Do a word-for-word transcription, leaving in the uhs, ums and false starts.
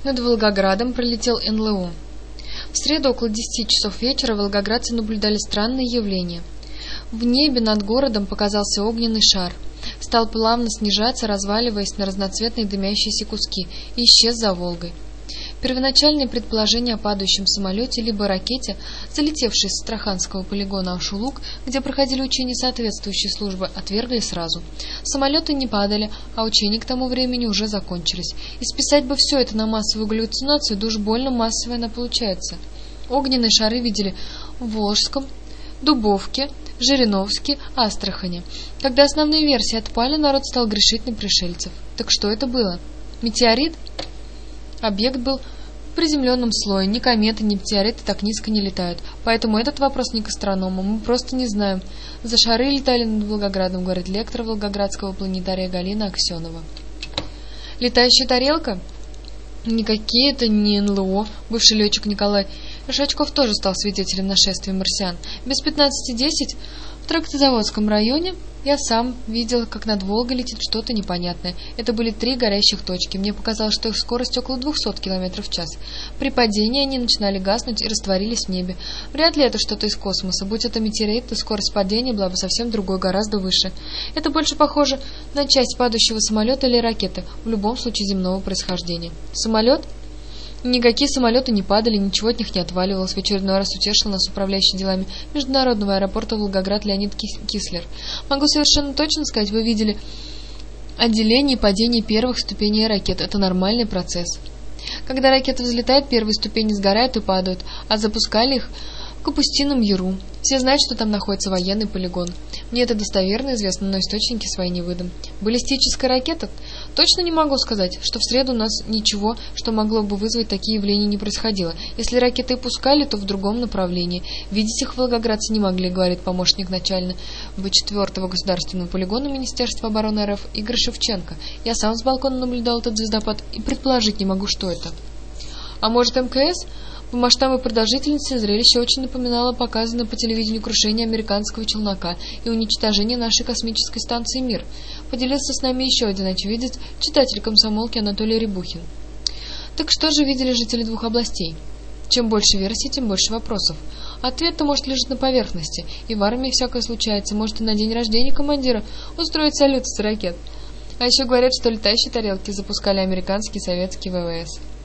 Над Волгоградом пролетел эн эл о. В среду около десяти часов вечера волгоградцы наблюдали странное явление. В небе над городом показался огненный шар. Стал плавно снижаться, разваливаясь на разноцветные дымящиеся куски, и исчез за Волгой. Первоначальные предположения о падающем самолете либо ракете, залетевшей с Астраханского полигона Ашулук, где проходили учения соответствующей службы, отвергли сразу. Самолеты не падали, а учения к тому времени уже закончились. И списать бы все это на массовую галлюцинацию, да уж больно массовая она получается. Огненные шары видели в Волжском, Дубовке, Жириновске, Астрахани. Когда основные версии отпали, народ стал грешить на пришельцев. Так что это было? Метеорит? Объект был в приземленном слое. Ни кометы, ни метеориты так низко не летают. Поэтому этот вопрос не к астрономам. Мы просто не знаем. За шары летали над Волгоградом, говорит лектор Волгоградского планетария Галина Аксенова. Летающая тарелка? Никакие это не эн эл о. Бывший летчик Николай Ишачков тоже стал свидетелем нашествия марсиан. Без пятнадцати десять в Трактозаводском районе я сам видел, как над Волгой летит что-то непонятное. Это были три горящих точки. Мне показалось, что их скорость около двухсот километров в час. При падении они начинали гаснуть и растворились в небе. Вряд ли это что-то из космоса. Будь это метеорит, то скорость падения была бы совсем другой, гораздо выше. Это больше похоже на часть падающего самолета или ракеты, в любом случае земного происхождения. Самолет? Никакие самолеты не падали, ничего от них не отваливалось. В очередной раз утешил нас управляющий делами международного аэропорта Волгоград Леонид Кислер. Могу совершенно точно сказать, вы видели отделение и падение первых ступеней ракет. Это нормальный процесс. Когда ракета взлетает, первые ступени сгорают и падают, а запускали их в Капустином Яру. Все знают, что там находится военный полигон. Мне это достоверно известно, но источники свои не выдам. Баллистическая ракета? Точно не могу сказать, что в среду у нас ничего, что могло бы вызвать такие явления, не происходило. Если ракеты и пускали, то в другом направлении. Видеть их волгоградцы не могли, говорит помощник начальника четвёртого государственного полигона Министерства обороны эр эф Игорь Шевченко. Я сам с балкона наблюдал этот звездопад и предположить не могу, что это. А может, эм ка эс? По масштабу и продолжительности зрелище очень напоминало показанное по телевидению крушение американского челнока и уничтожение нашей космической станции «Мир». Поделился с нами еще один очевидец, читатель комсомолки Анатолий Рябухин. Так что же видели жители двух областей? Чем больше версий, тем больше вопросов. Ответ-то, может, лежит на поверхности, и в армии всякое случается. Может, и на день рождения командира устроить салют с ракет. А еще говорят, что летающие тарелки запускали американские и советские вэ вэ эс.